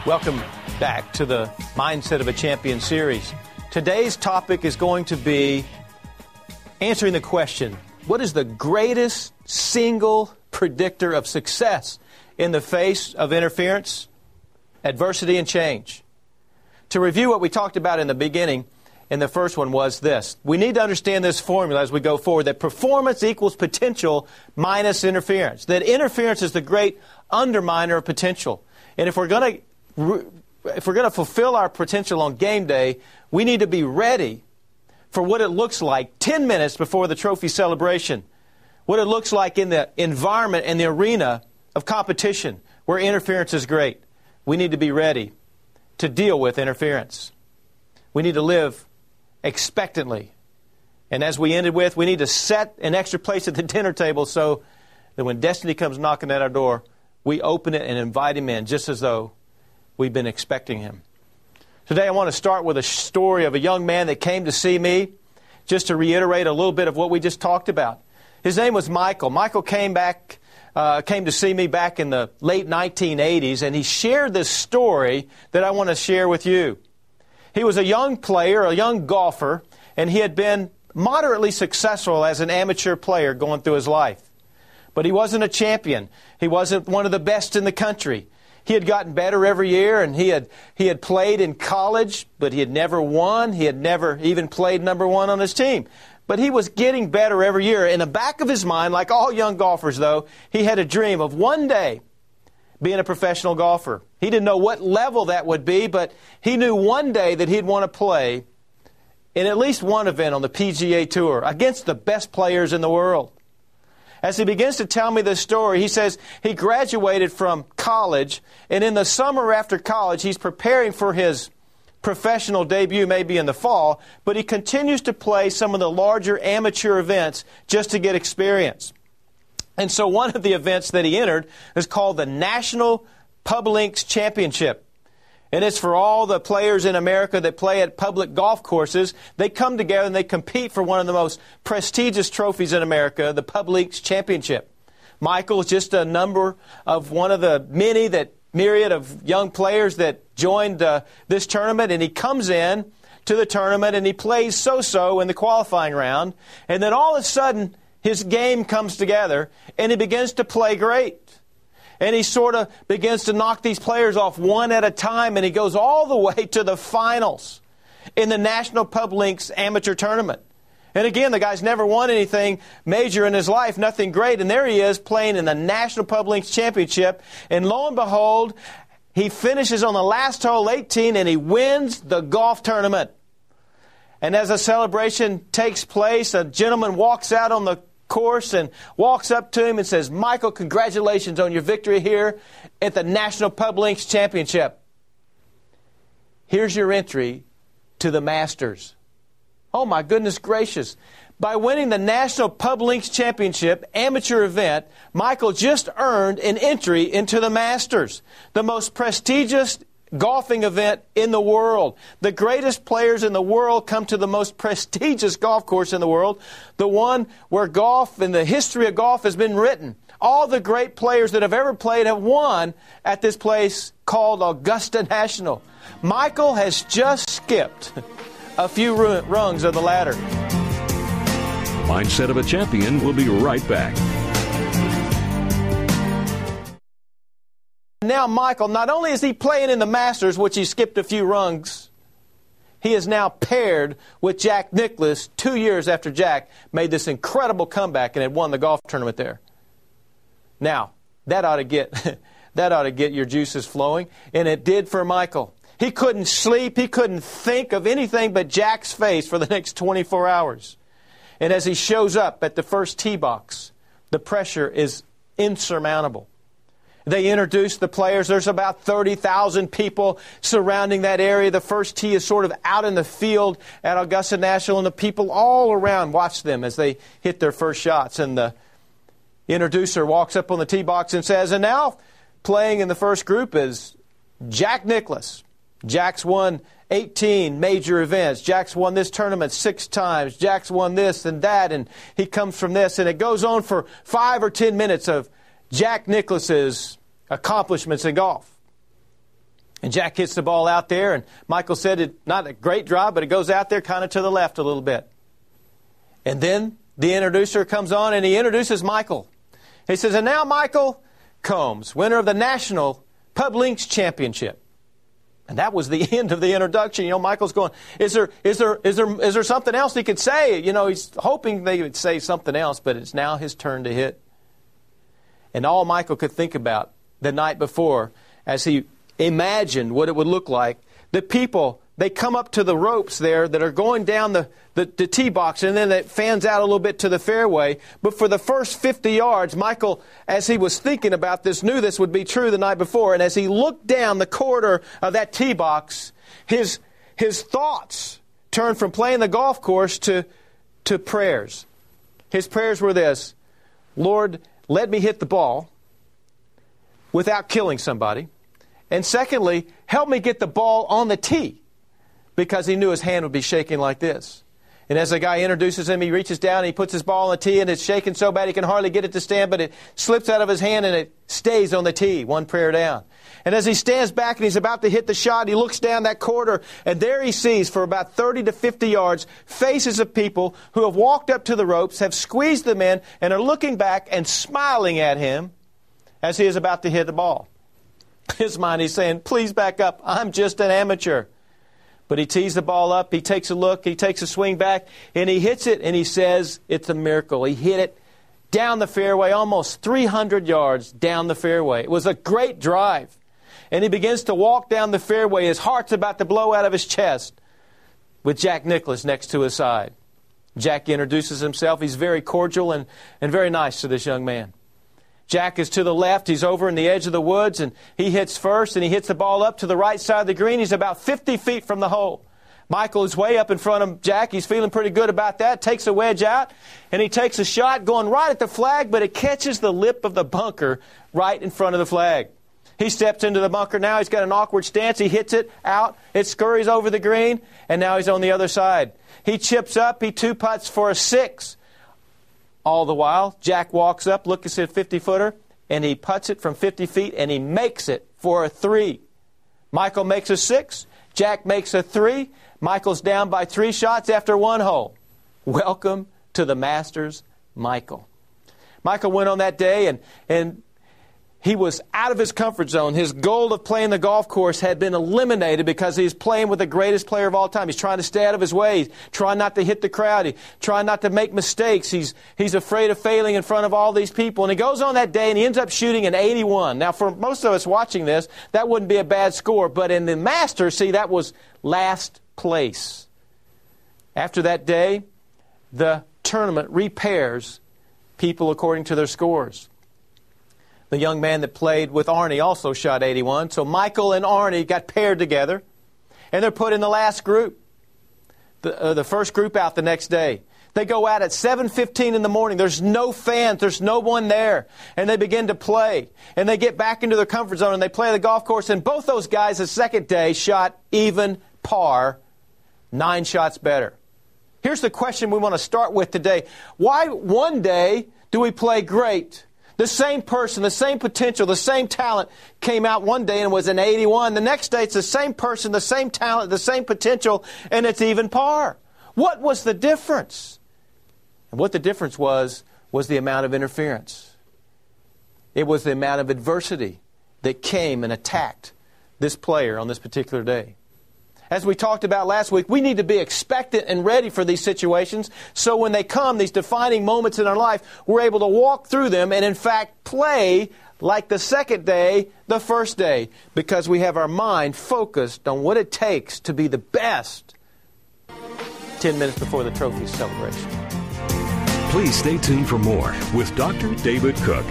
Welcome back to the Mindset of a Champion series. Today's topic is going to be answering the question, what is the greatest single predictor of success in the face of interference, adversity, and change? To review what we talked about in the beginning, and the first one was this. We need to understand this formula as we go forward, that performance equals potential minus interference. That interference is the great underminer of potential. And if we're going to fulfill our potential on game day, we need to be ready for what it looks like 10 minutes before the trophy celebration. What it looks like in the environment and the arena of competition where interference is great. We need to be ready to deal with interference. We need to live expectantly. And as we ended with, we need to set an extra place at the dinner table so that when destiny comes knocking at our door, we open it and invite him in just as though we've been expecting him. Today I want to start with a story of a young man that came to see me, just to reiterate a little bit of what we just talked about. His name was Michael. Michael came to see me back in the late 1980s, and he shared this story that I want to share with you. He was a young player, a young golfer, and he had been moderately successful as an amateur player going through his life. But he wasn't a champion. He wasn't one of the best in the country. He had gotten better every year, and he had played in college, but he had never won. He had never even played number one on his team. But he was getting better every year. In the back of his mind, like all young golfers, though, he had a dream of one day being a professional golfer. He didn't know what level that would be, but he knew one day that he'd want to play in at least one event on the PGA Tour against the best players in the world. As he begins to tell me this story, he says he graduated from college, and in the summer after college, he's preparing for his professional debut, maybe in the fall, but he continues to play some of the larger amateur events just to get experience. And so one of the events that he entered is called the National Pub Links Championship. And it's for all the players in America that play at public golf courses. They come together and they compete for one of the most prestigious trophies in America, the Pub Links Championship. Michael is just a number of one of the myriad of young players that joined this tournament, and he comes in to the tournament and he plays so-so in the qualifying round, and then all of a sudden his game comes together and he begins to play great. And he sort of begins to knock these players off one at a time, and he goes all the way to the finals in the National Pub Links Amateur Tournament. And again, the guy's never won anything major in his life, nothing great, and there he is playing in the National Pub Links Championship, and lo and behold, he finishes on the last hole, 18, and he wins the golf tournament. And as a celebration takes place, a gentleman walks out on the course and walks up to him and says, "Michael, congratulations on your victory here at the National Pub Links Championship. Here's your entry to the Masters." Oh my goodness gracious. By winning the National Pub Links Championship amateur event, Michael just earned an entry into the Masters, the most prestigious golfing event in the world. The greatest players in the world come to the most prestigious golf course in the world, the one where golf and the history of golf has been written. All the great players that have ever played have won at this place called Augusta National. Michael has just skipped a few rungs of the ladder. Mindset of a Champion will be right back. Now Michael, not only is he playing in the Masters, which he skipped a few rungs, he is now paired with Jack Nicklaus 2 years after Jack made this incredible comeback and had won the golf tournament there. Now, that ought to get your juices flowing, and it did for Michael. He couldn't sleep, he couldn't think of anything but Jack's face for the next 24 hours. And as he shows up at the first tee box, the pressure is insurmountable. They introduce the players. There's about 30,000 people surrounding that area. The first tee is sort of out in the field at Augusta National, and the people all around watch them as they hit their first shots. And the introducer walks up on the tee box and says, "And now playing in the first group is Jack Nicklaus. Jack's won 18 major events. Jack's won this tournament 6 times. Jack's won this and that, and he comes from this." And it goes on for 5 or 10 minutes of Jack Nicklaus's accomplishments in golf. And Jack hits the ball out there, and Michael said it not a great drive, but it goes out there kind of to the left a little bit. And then the introducer comes on, and he introduces Michael. He says, and now Michael Combs, winner of the National Pub Links Championship. And that was the end of the introduction. You know, Michael's going, is there something else he could say? You know, he's hoping they would say something else, but it's now his turn to hit. And all Michael could think about the night before, as he imagined what it would look like, the people, they come up to the ropes there that are going down the tee box, and then it fans out a little bit to the fairway. But for the first 50 yards, Michael, as he was thinking about this, knew this would be true the night before. And as he looked down the corridor of that tee box, his thoughts turned from playing the golf course to prayers. His prayers were this: Lord, let me hit the ball without killing somebody. And secondly, help me get the ball on the tee, because he knew his hand would be shaking like this. And as the guy introduces him, he reaches down and he puts his ball on the tee, and it's shaking so bad he can hardly get it to stand, but it slips out of his hand and it stays on the tee, one prayer down. And as he stands back and he's about to hit the shot, he looks down that corridor, and there he sees for about 30 to 50 yards faces of people who have walked up to the ropes, have squeezed them in, and are looking back and smiling at him as he is about to hit the ball. In his mind, he's saying, please back up. I'm just an amateur. But he tees the ball up, he takes a look, he takes a swing back, and he hits it, and he says, it's a miracle. He hit it down the fairway, almost 300 yards down the fairway. It was a great drive. And he begins to walk down the fairway. His heart's about to blow out of his chest, with Jack Nicklaus next to his side. Jack introduces himself. He's very cordial and very nice to this young man. Jack is to the left. He's over in the edge of the woods, and he hits first, and he hits the ball up to the right side of the green. He's about 50 feet from the hole. Michael is way up in front of Jack. He's feeling pretty good about that. Takes a wedge out, and he takes a shot going right at the flag, but it catches the lip of the bunker right in front of the flag. He steps into the bunker now. He's got an awkward stance. He hits it out. It scurries over the green, and now he's on the other side. He chips up. He two-putts for a 6. All the while, Jack walks up, looks at a 50-footer, and he putts it from 50 feet, and he makes it for a 3. Michael makes a 6. Jack makes a 3. Michael's down by 3 shots after 1 hole. Welcome to the Masters, Michael. Michael went on that day, and he was out of his comfort zone. His goal of playing the golf course had been eliminated because he's playing with the greatest player of all time. He's trying to stay out of his way. He's trying not to hit the crowd. He's trying not to make mistakes. He's afraid of failing in front of all these people. And he goes on that day and he ends up shooting an 81. Now, for most of us watching this, that wouldn't be a bad score. But in the Masters, see, that was last place. After that day, the tournament repairs people according to their scores. The young man that played with Arnie also shot 81. So Michael and Arnie got paired together, and they're put in the last group. The first group out the next day. They go out at 7:15 in the morning. There's no fans. There's no one there. And they begin to play. And they get back into their comfort zone, and they play the golf course. And both those guys the second day shot even par, 9 shots better. Here's the question we want to start with today. Why one day do we play great? The same person, the same potential, the same talent came out one day and was an 81. The next day it's the same person, the same talent, the same potential, and it's even par. What was the difference? And what the difference was the amount of interference. It was the amount of adversity that came and attacked this player on this particular day. As we talked about last week, we need to be expectant and ready for these situations, so when they come, these defining moments in our life, we're able to walk through them and in fact play like the second day, the first day, because we have our mind focused on what it takes to be the best 10 minutes before the trophy celebration. Please stay tuned for more with Dr. David Cook.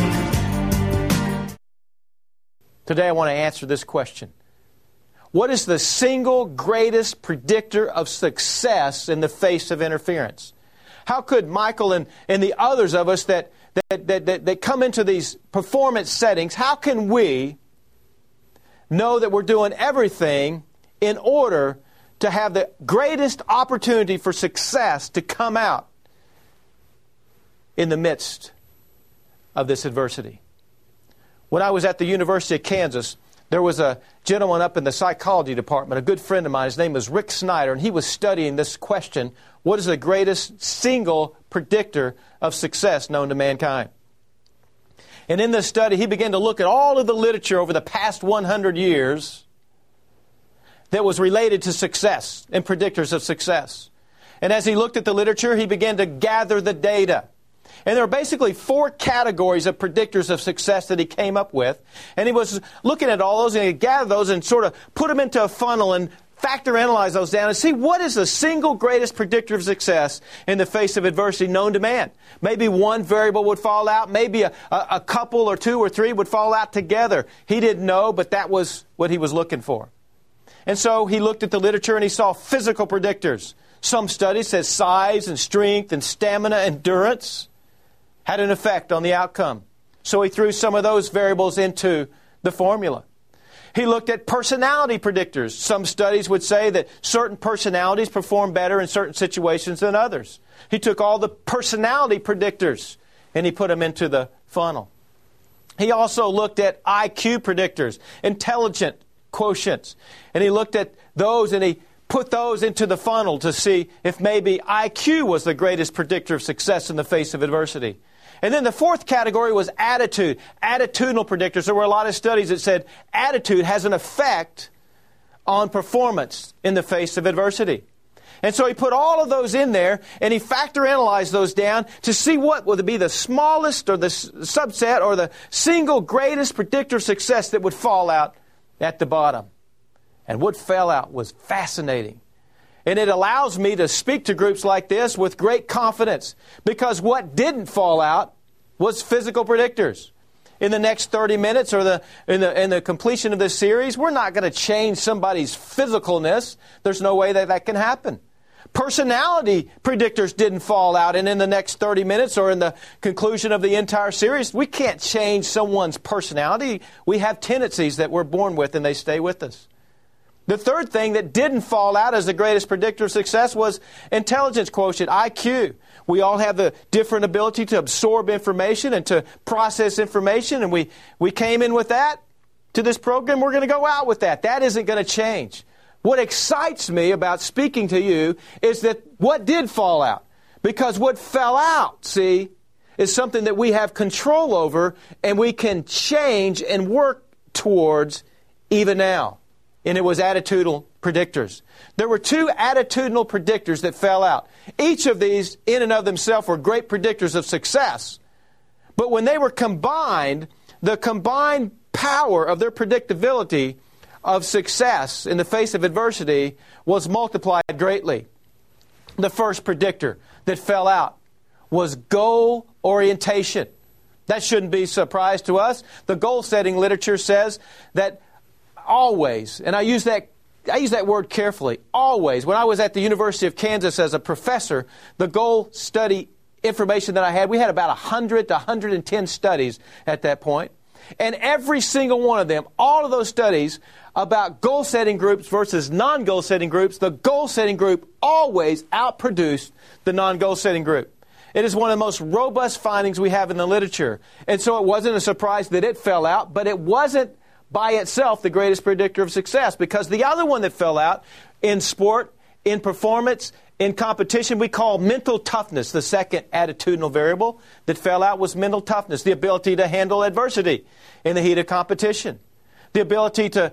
Today I want to answer this question. What is the single greatest predictor of success in the face of interference? How could Michael and the others of us that come into these performance settings, how can we know that we're doing everything in order to have the greatest opportunity for success to come out in the midst of this adversity? When I was at the University of Kansas, There was a gentleman up in the psychology department, a good friend of mine. His name was Rick Snyder, and he was studying this question: what is the greatest single predictor of success known to mankind? And in this study, he began to look at all of the literature over the past 100 years that was related to success and predictors of success. And as he looked at the literature, he began to gather the data. And there are basically 4 categories of predictors of success that he came up with. And he was looking at all those, and he gathered those and sort of put them into a funnel and factor analyze those down and see what is the single greatest predictor of success in the face of adversity known to man. Maybe one variable would fall out. Maybe a couple or 2 or 3 would fall out together. He didn't know, but that was what he was looking for. And so he looked at the literature and he saw physical predictors. Some studies said size and strength and stamina, endurance had an effect on the outcome. So he threw some of those variables into the formula. He looked at personality predictors. Some studies would say that certain personalities perform better in certain situations than others. He took all the personality predictors and he put them into the funnel. He also looked at IQ predictors, intelligent quotients. And he looked at those and he put those into the funnel to see if maybe IQ was the greatest predictor of success in the face of adversity. And then the 4th category was attitude, attitudinal predictors. There were a lot of studies that said attitude has an effect on performance in the face of adversity. And so he put all of those in there, and he factor analyzed those down to see what would be the smallest or the subset or the single greatest predictor of success that would fall out at the bottom. And what fell out was fascinating. And it allows me to speak to groups like this with great confidence, because what didn't fall out was physical predictors. In the next 30 minutes or in the completion of this series, we're not going to change somebody's physicalness. There's no way that can happen. Personality predictors didn't fall out, and in the next 30 minutes or in the conclusion of the entire series, we can't change someone's personality. We have tendencies that we're born with, and they stay with us. The 3rd thing that didn't fall out as the greatest predictor of success was intelligence quotient, IQ. We all have the different ability to absorb information and to process information, and we came in with that to this program. We're going to go out with that. That isn't going to change. What excites me about speaking to you is that what did fall out. Because what fell out, see, is something that we have control over and we can change and work towards even now. And it was attitudinal predictors. There were 2 attitudinal predictors that fell out. Each of these, in and of themselves, were great predictors of success. But when they were combined, the combined power of their predictability of success in the face of adversity was multiplied greatly. The first predictor that fell out was goal orientation. That shouldn't be a surprise to us. The goal-setting literature says that always, and I use that word carefully, always. When I was at the University of Kansas as a professor, the goal study information that I had, we had about 100 to 110 studies at that point. And every single one of them, all of those studies about goal-setting groups versus non-goal-setting groups, the goal-setting group always outproduced the non-goal-setting group. It is one of the most robust findings we have in the literature. And so it wasn't a surprise that it fell out, but it wasn't by itself the greatest predictor of success, because the other one that fell out in sport, in performance, in competition, we call mental toughness. The second attitudinal variable that fell out was mental toughness, the ability to handle adversity in the heat of competition, the ability to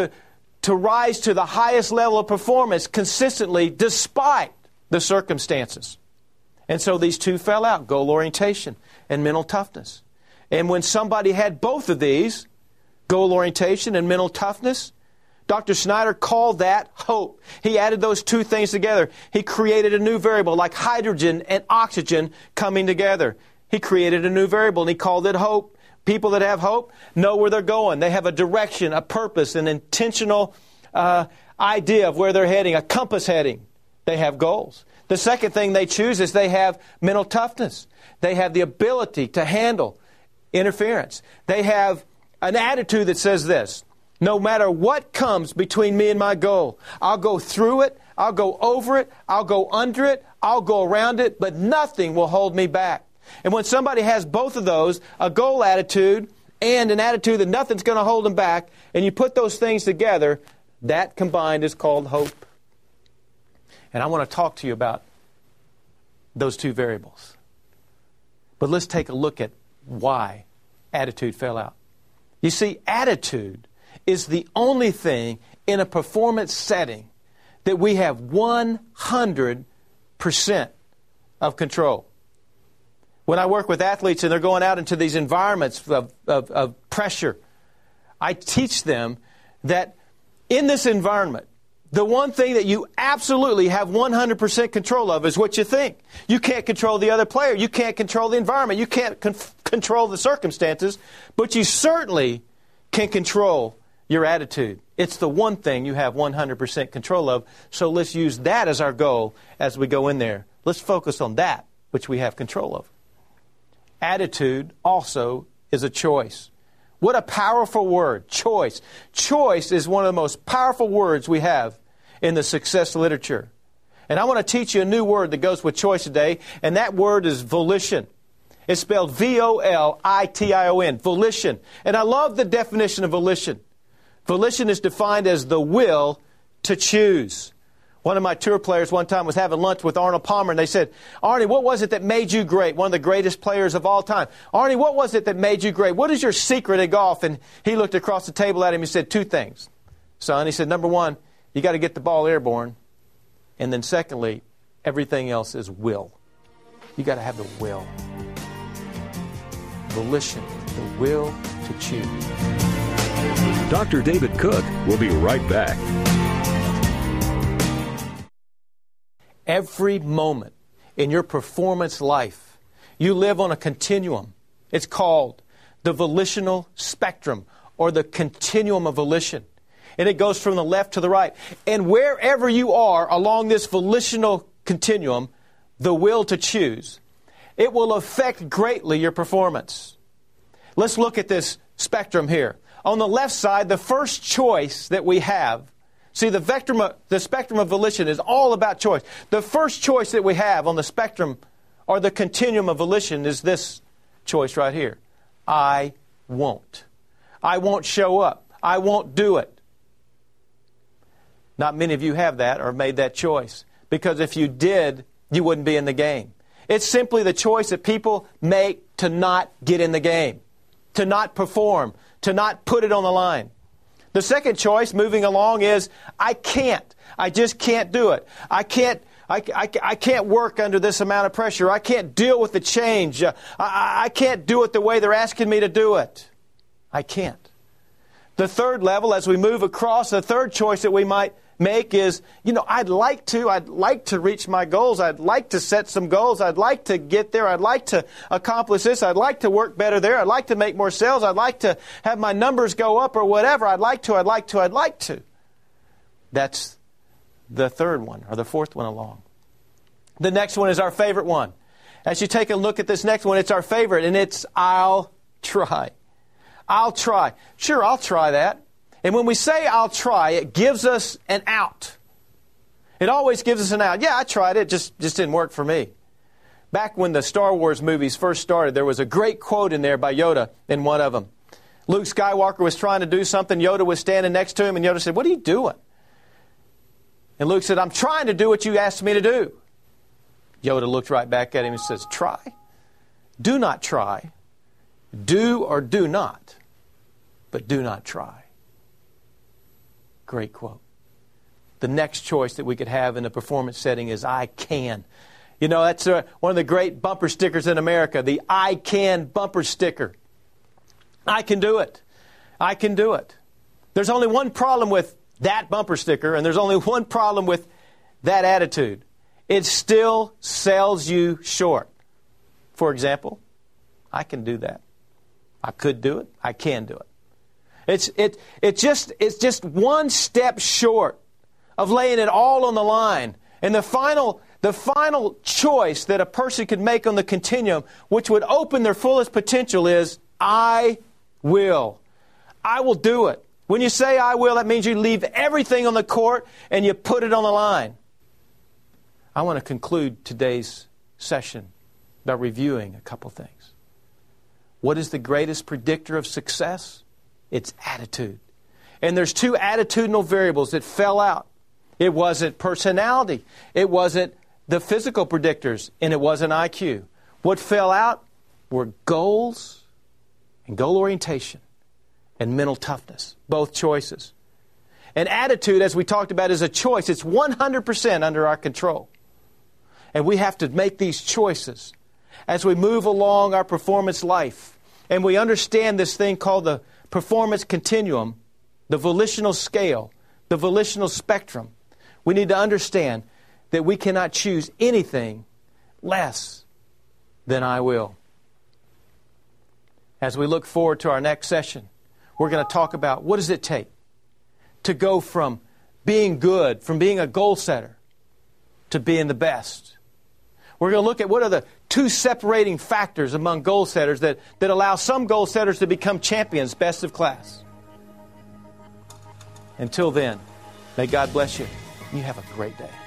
rise to the highest level of performance consistently despite the circumstances. And so these 2 fell out, goal orientation and mental toughness. And when somebody had both of these, goal orientation and mental toughness, Dr. Snyder called that hope. He added those 2 things together. He created a new variable, like hydrogen and oxygen coming together. He created a new variable, and he called it hope. People that have hope know where they're going. They have a direction, a purpose, an intentional idea of where they're heading, a compass heading. They have goals. The second thing they choose is they have mental toughness. They have the ability to handle interference. They have an attitude that says this: no matter what comes between me and my goal, I'll go through it, I'll go over it, I'll go under it, I'll go around it, but nothing will hold me back. And when somebody has both of those, a goal attitude and an attitude that nothing's going to hold them back, and you put those things together, that combined is called hope. And I want to talk to you about those two variables. But let's take a look at why attitude fell out. You see, attitude is the only thing in a performance setting that we have 100% of control. When I work with athletes and they're going out into these environments of pressure, I teach them that in this environment, the one thing that you absolutely have 100% control of is what you think. You can't control the other player. You can't control the environment. You can't control the circumstances, but you certainly can control your attitude. It's the one thing you have 100% control of, so let's use that as our goal as we go in there. Let's focus on that which we have control of. Attitude also is a choice. What a powerful word, choice. Choice is one of the most powerful words we have in the success literature. And I want to teach you a new word that goes with choice today, and that word is volition. It's spelled V-O-L-I-T-I-O-N, volition. And I love the definition of volition. Volition is defined as the will to choose. One of my tour players one time was having lunch with Arnold Palmer, and they said, Arnie, what was it that made you great? One of the greatest players of all time. Arnie, what was it that made you great? What is your secret in golf? And he looked across the table at him and said, two things. Son, he said, number one, you got to get the ball airborne. And then secondly, everything else is will. You got to have the will. Volition, the will to choose. Dr. David Cook will be right back. Every moment in your performance life, you live on a continuum. It's called the volitional spectrum, or the continuum of volition. And it goes from the left to the right. And wherever you are along this volitional continuum, the will to choose, it will affect greatly your performance. Let's look at this spectrum here. On the left side, the first choice that we have, see, the spectrum of volition is all about choice. The first choice that we have on the spectrum, or the continuum of volition, is this choice right here. I won't. I won't show up. I won't do it. Not many of you have that or made that choice, because if you did, you wouldn't be in the game. It's simply the choice that people make to not get in the game, to not perform, to not put it on the line. The second choice, moving along, is I can't. I just can't do it. I can't work under this amount of pressure. I can't deal with the change. I can't do it the way they're asking me to do it. I can't. The third level, as we move across, the third choice that we might make is, I'd like to reach my goals. I'd like to set some goals. I'd like to get there. I'd like to accomplish this. I'd like to work better there. I'd like to make more sales. I'd like to have my numbers go up or whatever. I'd like to. That's the third one, or the fourth one along. The next one is our favorite one. As you take a look at this next one, it's our favorite, and it's I'll try. I'll try. Sure, I'll try that. And when we say I'll try, it gives us an out. It always gives us an out. Yeah, I tried it, just didn't work for me. Back when the Star Wars movies first started, there was a great quote in there by Yoda in one of them. Luke Skywalker was trying to do something. Yoda was standing next to him, and Yoda said, "What are you doing?" And Luke said, "I'm trying to do what you asked me to do." Yoda looked right back at him and says, "Try? Do not try. Do or do not, but do not try." Great quote. The next choice that we could have in a performance setting is I can. That's one of the great bumper stickers in America, the I can bumper sticker. I can do it. I can do it. There's only one problem with that bumper sticker, and there's only one problem with that attitude. It still sells you short. For example, I can do that. I could do it. I can do it. It's just one step short of laying it all on the line. And the final choice that a person could make on the continuum, which would open their fullest potential, is I will. I will do it. When you say I will, that means you leave everything on the court and you put it on the line. I want to conclude today's session by reviewing a couple things. What is the greatest predictor of success? It's attitude. And there's two attitudinal variables that fell out. It wasn't personality. It wasn't the physical predictors. And it wasn't IQ. What fell out were goals and goal orientation and mental toughness. Both choices. And attitude, as we talked about, is a choice. It's 100% under our control. And we have to make these choices as we move along our performance life. And we understand this thing called the performance continuum, the volitional scale, the volitional spectrum. We need to understand that we cannot choose anything less than I will. As we look forward to our next session, we're going to talk about what does it take to go from being good, from being a goal setter, to being the best. We're going to look at what are the two separating factors among goal setters that allow some goal setters to become champions, best of class. Until then, may God bless you. You have a great day.